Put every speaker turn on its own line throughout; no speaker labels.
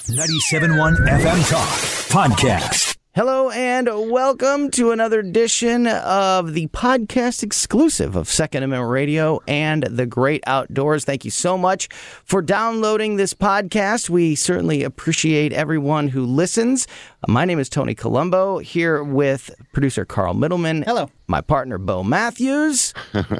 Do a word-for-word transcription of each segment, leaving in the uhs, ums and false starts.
ninety-seven point one F M Talk Podcast.
Hello and welcome to another edition of the podcast exclusive of Second Amendment Radio and the Great Outdoors. Thank you so much for downloading this podcast. We certainly appreciate everyone who listens. My name is Tony Colombo, here with producer Carl Middleman.
Hello.
My partner, Bo Matthews,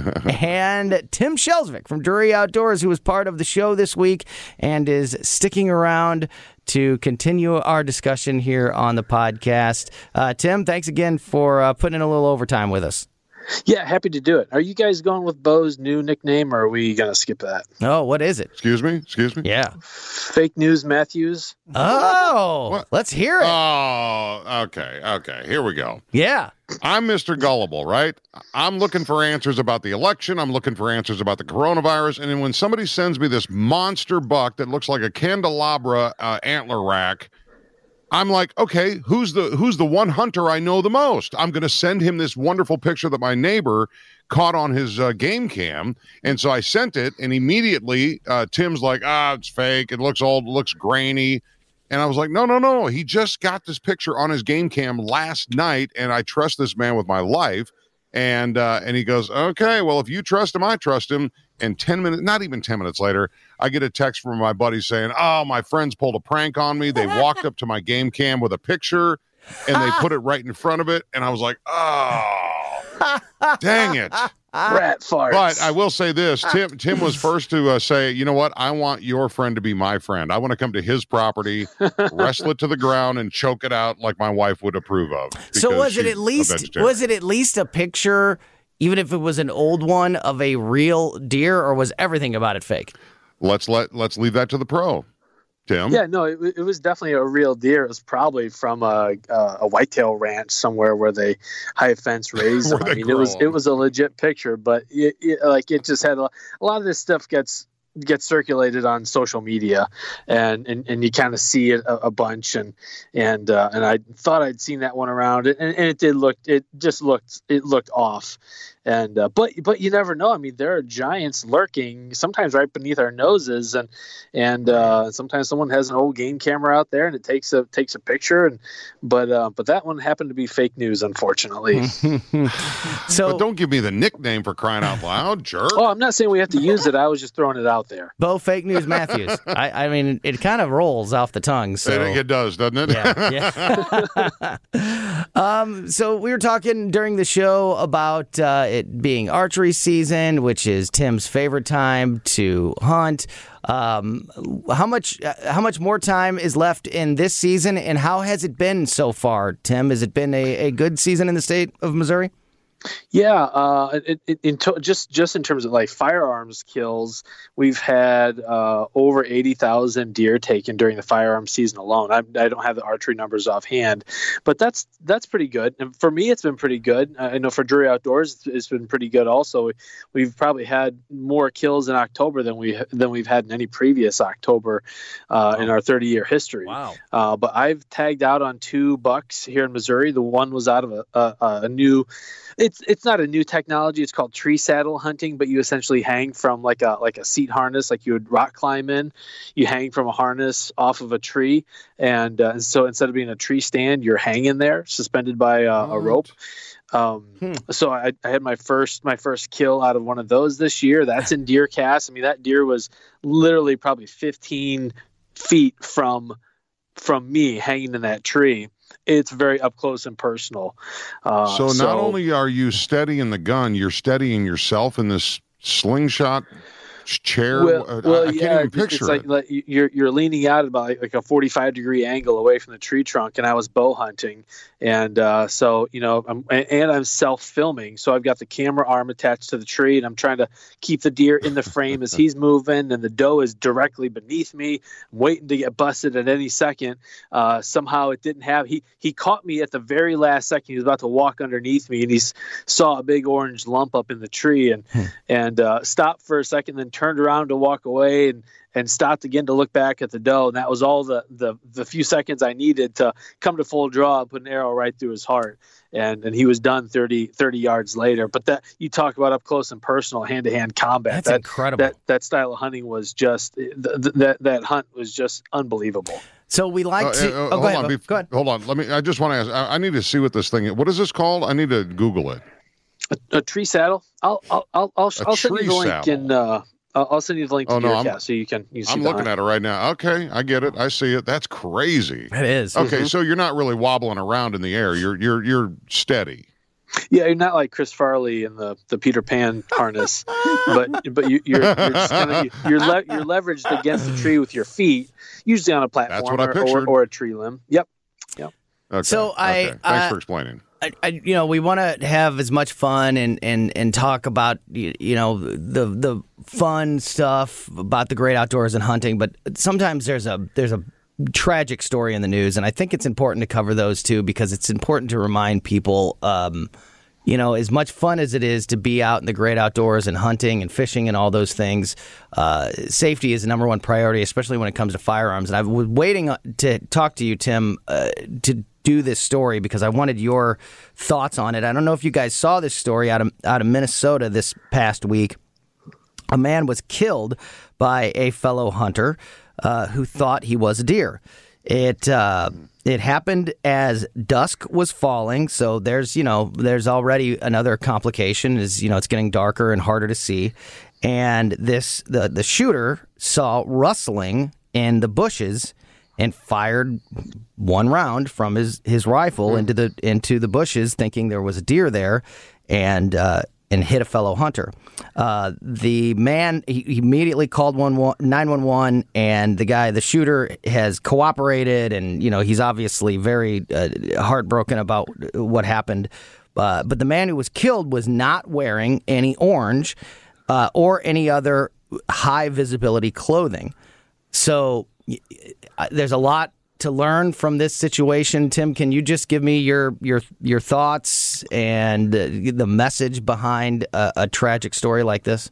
and Tim Shelsvik from Drury Outdoors, who was part of the show this week and is sticking around to continue our discussion here on the podcast. Uh, Tim, thanks again for uh, putting in a little overtime with us.
Yeah, happy to do it. Are you guys going with Bo's new nickname, or are we going to skip that?
Oh, what is it?
Excuse me? Excuse me?
Yeah.
Fake News Matthews?
Oh,
What?
let's hear it.
Oh, okay, okay. Here we go.
Yeah.
I'm Mister Gullible, right? I'm looking for answers about the election. I'm looking for answers about the coronavirus. And then when somebody sends me this monster buck that looks like a candelabra uh, antler rack, I'm like, okay, who's the who's the one hunter I know the most? I'm going to send him this wonderful picture that my neighbor caught on his uh, game cam. And so I sent it, and immediately uh, Tim's like, ah, it's fake. It looks old. It looks grainy. And I was like, no, no, no. He just got this picture on his game cam last night, and I trust this man with my life. And uh, and he goes, okay, well, if you trust him, I trust him. And ten minutes, not even ten minutes later, I get a text from my buddy saying, oh, my friends pulled a prank on me. They walked up to my game cam with a picture, and they put it right in front of it. And I was like, oh, dang it.
Rat farts.
But I will say this, Tim Tim was first to uh, say, you know what, I want your friend to be my friend. I want to come to his property, wrestle it to the ground, and choke it out like my wife would approve of.
So was it
she's
at
a
least
vegetarian.
was it at least a picture, even if it was an old one, of a real deer, or was everything about it fake?
Let's let let's leave that to the pro. Tim?
Yeah, no, it, it was definitely a real deer. It was probably from a, a, a whitetail ranch somewhere where they high fence raise them.
Where
I
they
mean, it was
grow
it
'em.
was a legit picture, but it, it, like it just had a, a lot of this stuff gets gets circulated on social media, and and, and you kind of see it a, a bunch, and and uh, and I thought I'd seen that one around, and, and it did look it just looked it looked off. And uh, but but you never know. I mean, there are giants lurking sometimes right beneath our noses, and and uh, sometimes someone has an old game camera out there and it takes a takes a picture. And but uh, but that one happened to be fake news, unfortunately.
So,
But don't give me the nickname for crying out loud, jerk.
Oh, I'm not saying we have to use it. I was just throwing it out there.
Bo Fake News Matthews. I, I mean, it kind of rolls off the tongue. So
It, it does, doesn't it?
yeah, yeah. um, so we were talking during the show about uh, it being archery season, which is Tim's favorite time to hunt. Um, how much uh, how much more time is left in this season, and how has it been so far, Tim? Has it been a, a good season in the state of Missouri?
Yeah, uh, it, it, in to, just just in terms of like firearms kills, we've had uh, over eighty thousand deer taken during the firearms season alone. I, I don't have the archery numbers offhand, but that's that's pretty good. And for me, it's been pretty good. I know for Drury Outdoors, it's, it's been pretty good. Also, we've probably had more kills in October than we than we've had in any previous October uh, wow. in our thirty year history.
Wow!
Uh, but I've tagged out on two bucks here in Missouri. The one was out of a, a, a new. It's it's not a new technology. It's called tree saddle hunting, but you essentially hang from like a like a seat harness, like you would rock climb in. You hang from a harness off of a tree, and uh, so instead of being a tree stand, you're hanging there, suspended by uh, a rope. Um, hmm. So I, I had my first my first kill out of one of those this year. That's in deer cast. I mean, that deer was literally probably fifteen feet from from me hanging in that tree. It's very up close and personal. Uh,
so not
so,
only are you steadying the gun, you're steadying yourself in this slingshot chair.
Well,
uh,
well
I, I
yeah,
can't even
it's
picture
like,
it.
like you're you're leaning out about like, like a forty-five degree angle away from the tree trunk, and I was bow hunting, and uh, so you know, I'm, and I'm self filming, so I've got the camera arm attached to the tree, and I'm trying to keep the deer in the frame as he's moving, and the doe is directly beneath me, waiting to get busted at any second. Uh, somehow it didn't have he he caught me at the very last second. He was about to walk underneath me, and he saw a big orange lump up in the tree, and and uh, stopped for a second, then turned around to walk away, and and stopped again to look back at the doe. And that was all the, the, the few seconds I needed to come to full draw, put an arrow right through his heart. And and he was done thirty, thirty yards later. But that you talk about up close and personal, hand to hand combat.
That's
that,
incredible.
That that style of hunting was just th- th- that that hunt was just unbelievable.
So we like
Uh,
to.
uh,
oh,
hold
go ahead.
on,
Bo.
bef-
Go ahead.
Hold on. Let me. I just want to ask. I, I need to see what this thing is. What is this called? I need to Google it.
A, a tree saddle. I'll I'll I'll I'll,
A
I'll send you
tree
the link
saddle.
in. Uh, I'll I'll send you the link to
Oh, no,
DeerCast
I'm-
so you can you see.
I'm
the
looking
hunt.
at it right now. Okay, I get it. I see it. That's crazy.
It is.
Okay, so you're not really wobbling around in the air. You're you're you're steady.
Yeah, you're not like Chris Farley in the, the Peter Pan harness, but but you, you're you're just kind of you're le- you're leveraged against the tree with your feet, usually on a platform
That's what I
or, or,
pictured.
or a tree limb. Yep.
Okay.
So I,
okay. Thanks
uh,
for explaining.
I, I, you know, we want to have as much fun and, and, and talk about, you, you know, the the fun stuff about the great outdoors and hunting. But sometimes there's a there's a tragic story in the news, and I think it's important to cover those too because it's important to remind people, um, you know, as much fun as it is to be out in the great outdoors and hunting and fishing and all those things, uh, safety is the number one priority, especially when it comes to firearms. And I was waiting to talk to you, Tim, uh, to do this story because I wanted your thoughts on it. I don't know if you guys saw this story out of out of Minnesota this past week. A man was killed by a fellow hunter uh, who thought he was a deer. It uh, it happened as dusk was falling, so there's you know there's already another complication is you know it's getting darker and harder to see, and this the the shooter saw rustling in the bushes and fired one round from his, his rifle into the into the bushes, thinking there was a deer there, and uh, and hit a fellow hunter. Uh, the man he, he immediately called nine one one, and the guy, the shooter, has cooperated, and you know he's obviously very uh, heartbroken about what happened. Uh, but the man who was killed was not wearing any orange uh, or any other high visibility clothing. So there's a lot to learn from this situation. Tim, can you just give me your your your thoughts and uh, the message behind a, a tragic story like this?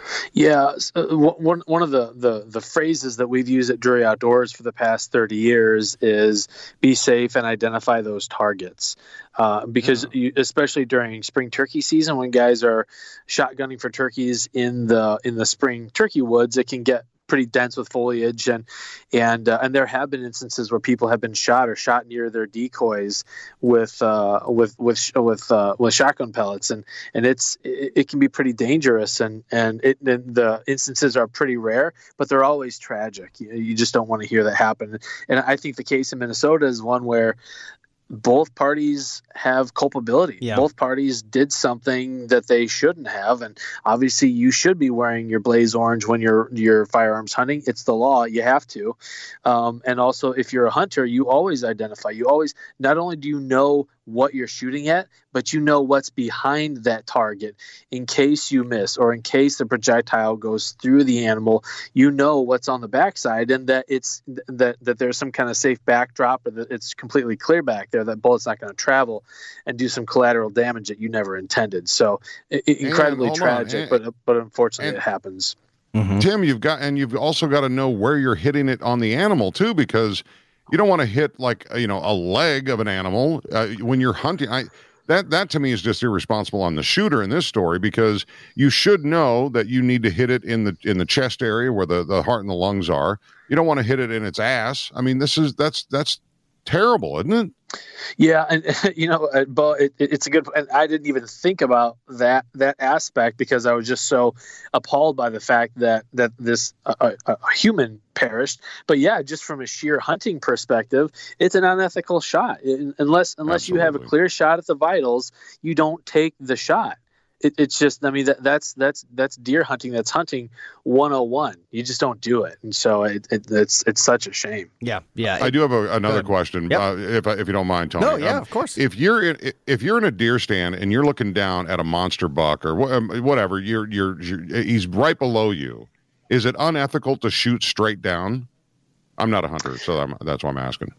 Yeah, uh, one one of the, the, the phrases that we've used at Drury Outdoors for the past thirty years is be safe and identify those targets. Uh, because yeah. you, especially during spring turkey season, when guys are shotgunning for turkeys in the in the spring turkey woods, it can get pretty dense with foliage, and and uh, and there have been instances where people have been shot or shot near their decoys with uh, with with with uh, with shotgun pellets, and and it's it, it can be pretty dangerous, and and, it, and the instances are pretty rare, but they're always tragic. You, you just don't want to hear that happen, and I think the case in Minnesota is one where both parties have culpability.
Yeah.
Both parties did something that they shouldn't have, and obviously you should be wearing your blaze orange when you're you're firearms hunting. It's the law; you have to. Um, and also, if you're a hunter, you always identify. You always not only do you know what you're shooting at, but you know what's behind that target in case you miss or in case the projectile goes through the animal. You know what's on the backside, and that it's that that there's some kind of safe backdrop, or that it's completely clear back there. That bullet's not going to travel and do some collateral damage that you never intended. So it, it, incredibly
and,
tragic,
and,
but but unfortunately
and,
it happens.
Mm-hmm.
Tim, you've got and you've also got to know where you're hitting it on the animal too, because you don't want to hit like you know a leg of an animal uh, when you're hunting. I that that to me is just irresponsible on the shooter in this story, because you should know that you need to hit it in the in the chest area where the, the heart and the lungs are. You don't want to hit it in its ass. I mean, this is that's that's terrible, isn't it?
Yeah, and you know, uh, but it, it, it's a good. And I didn't even think about that that aspect because I was just so appalled by the fact that that this uh, a, a human perished. But yeah, just from a sheer hunting perspective, it's an unethical shot. It, unless unless
Absolutely.
you have a clear shot at the vitals, you don't take the shot. It, it's just, I mean, that, that's that's that's deer hunting. That's hunting one oh one. You just don't do it, and so it, it, it's it's such a shame.
Yeah, yeah.
I do have a, another
Good.
question,
Yep.
uh, if if you don't mind, Tony.
No, yeah,
Um,
of course.
If you're in, if you're in a deer stand and you're looking down at a monster buck or wh- um, whatever, you're, you're you're he's right below you. Is it unethical to shoot straight down? I'm not a hunter, so I'm, that's why I'm asking.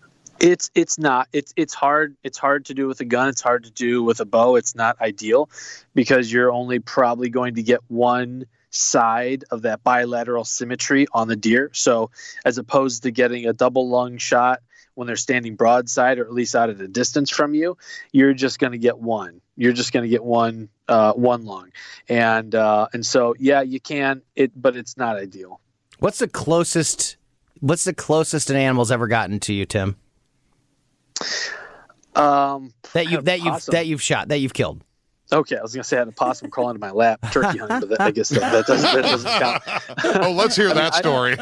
It's it's not. It's it's hard. It's hard to do with a gun. It's hard to do with a bow. It's not ideal because you're only probably going to get one side of that bilateral symmetry on the deer. So as opposed to getting a double lung shot when they're standing broadside or at least out at a distance from you, you're just going to get one. You're just going to get one uh, one lung, and uh, and so yeah, you can. It, but it's not ideal.
What's the closest What's the closest an animal's ever gotten to you, Tim?
Um,
that you that you've
possum.
that you've shot, that you've killed.
Okay, I was gonna say I had a possum crawl into my lap, turkey hunting, but that, I guess that, that doesn't that doesn't count.
Oh, let's hear that story.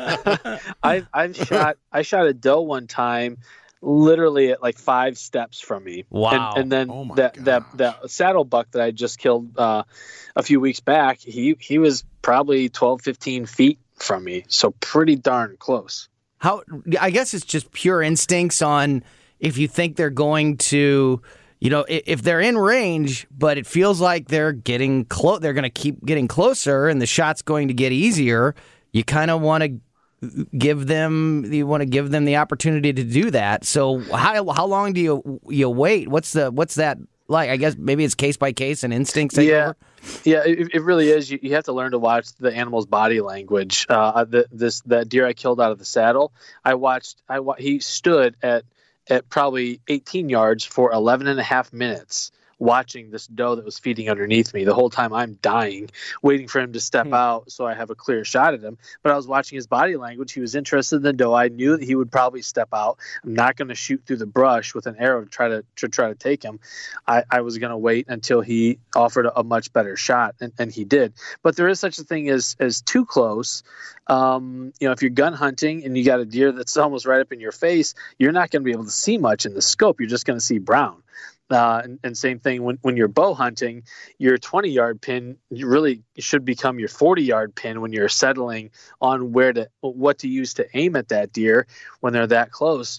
I I've shot I shot a doe one time, literally at like five steps from me.
Wow!
And, and then
Oh my
that,
gosh.
that that saddle buck that I just killed uh, a few weeks back, he he was probably twelve, fifteen feet from me, so pretty darn close.
How? I guess it's just pure instincts on if you think they're going to. You know, if they're in range, but it feels like they're getting close, they're going to keep getting closer, and the shot's going to get easier. You kind of want to give them, you want to give them the opportunity to do that. So, how how long do you you wait? What's the what's that like? I guess maybe it's case by case and instincts. Take
Yeah,
over?
yeah, it, it really is. You, you have to learn to watch the animal's body language. Uh, the, this that deer I killed out of the saddle, I watched. I wa- he stood at. at probably eighteen yards for eleven and a half minutes watching this doe that was feeding underneath me. The whole time I'm dying, waiting for him to step
Hmm.
out so I have a clear shot at him. But I was watching his body language. He was interested in the doe. I knew that he would probably step out. I'm not going to shoot through the brush with an arrow to try to, to try to take him. I, I was going to wait until he offered a, a much better shot, and, and he did. But there is such a thing as as too close. Um, you know, if you're gun hunting and you got a deer that's almost right up in your face, you're not going to be able to see much in the scope. You're just going to see brown. Uh, and, and same thing when, when you're bow hunting, your twenty yard pin you really should become your forty yard pin when you're settling on where to what to use to aim at that deer when they're that close.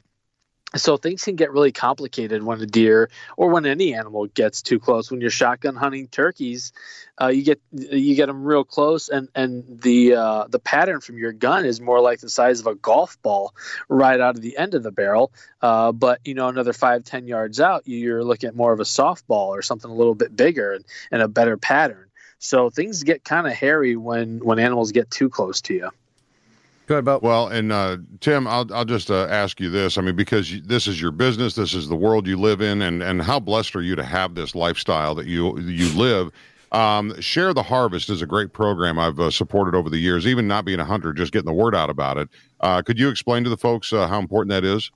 So things can get really complicated when a deer or when any animal gets too close. When you're shotgun hunting turkeys, uh, you get you get them real close, and and the uh, the pattern from your gun is more like the size of a golf ball right out of the end of the barrel. Uh, but you know, another five ten yards out, you're looking at more of a softball or something a little bit bigger and, and a better pattern. So things get kind of hairy when when animals get too close to you.
Go ahead, Bo.
Well, and uh, Tim, I'll I'll just uh, ask you this. I mean, because you, this is your business, this is the world you live in, and and how blessed are you to have this lifestyle that you you live? Um, Share the Harvest is a great program I've uh, supported over the years. Even not being a hunter, just getting the word out about it. Uh, could you explain to the folks uh, how important that is?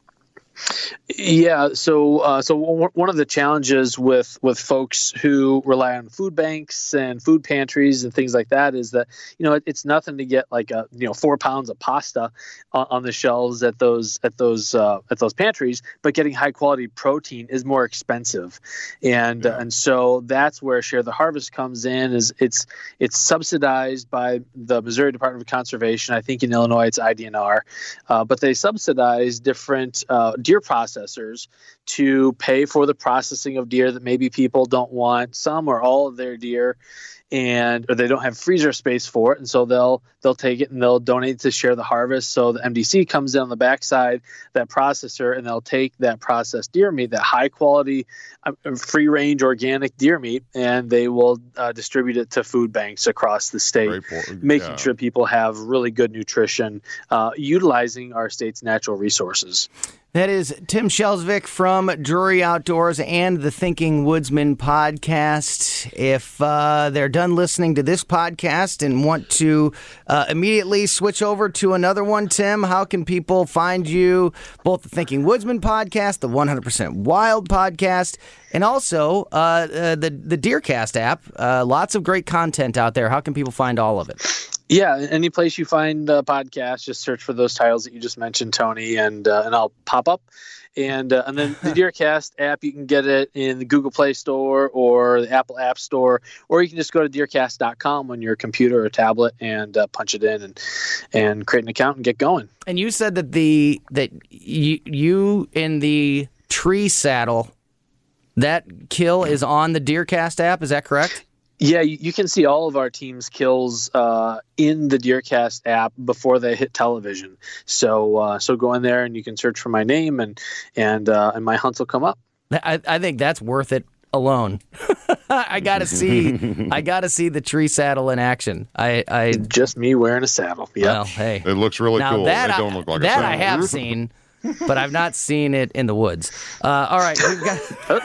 Yeah, so uh, so w- one of the challenges with with folks who rely on food banks and food pantries and things like that is that you know it, it's nothing to get like a you know four pounds of pasta on, on the shelves at those at those uh, at those pantries, but getting high quality protein is more expensive, and
Yeah.
uh, and so that's where Share the Harvest comes in. Is it's it's subsidized by the Missouri Department of Conservation. I think in Illinois it's I D N R, uh, but they subsidize different uh, deer processors to pay for the processing of deer that maybe people don't want some or all of their deer, and or they don't have freezer space for it, and so they'll they'll take it and they'll donate it to Share the Harvest. So the M D C comes in on the backside, that processor, and they'll take that processed deer meat, that high quality, uh, free range organic deer meat, and they will uh, distribute it to food banks across the state,
Great for-
making
yeah.
sure people have really good nutrition, uh, utilizing our state's natural resources.
That is Tim Shelsvik from Drury Outdoors and the Thinking Woodsman podcast. If uh, they're done listening to this podcast and want to uh, immediately switch over to another one, Tim, how can people find you? Both the Thinking Woodsman podcast, the one hundred percent Wild podcast, and also uh, uh, the, the Deercast app. Uh, lots of great content out there. How can people find all of it?
Yeah, any place you find a podcast, just search for those titles that you just mentioned, Tony, and uh, and I'll pop up. And uh, and then the Deercast app, you can get it in the Google Play Store or the Apple App Store, or you can just go to deercast dot com on your computer or tablet and uh, punch it in and and create an account and get going.
And you said that the that you you in the tree saddle, that kill is on the Deercast app. Is that correct?
Yeah, you, you can see all of our team's kills uh, in the Deercast app before they hit television. So uh, so go in there and you can search for my name and and uh, and my hunts will come up.
I, I think that's worth it alone. I gotta see. I gotta see the tree saddle in action. I. I
Just me wearing a saddle. Yeah.
well, hey.
It looks really
Now
cool.
that
They
I,
don't look like
that
a
I
saddle.
have seen. but I've not seen it in the woods. Uh, all right, we've got.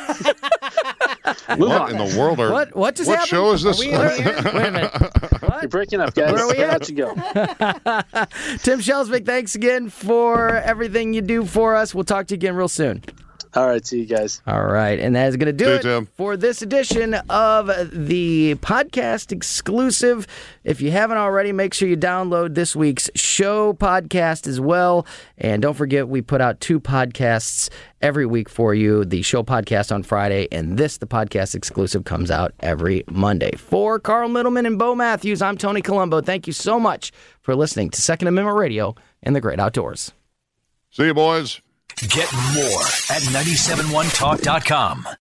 What in the world are
What? What just
what
happened?
show is this?
Are we in here? Wait a minute. What?
You're breaking up, guys.
Where are we
I'll
at?
let you go.
Tim Shelsvik, thanks again for everything you do for us. We'll talk to you again real soon.
All right, see you guys.
All right, and that is going to do
See you,
it
Tim.
for this edition of the podcast exclusive. If you haven't already, make sure you download this week's show podcast as well. And don't forget, we put out two podcasts every week for you. The show podcast on Friday, and this, the podcast exclusive, comes out every Monday. For Carl Middleman and Bo Matthews, I'm Tony Colombo. Thank you so much for listening to Second Amendment Radio and the Great Outdoors.
See you, boys.
Get more at nine seven one talk dot com.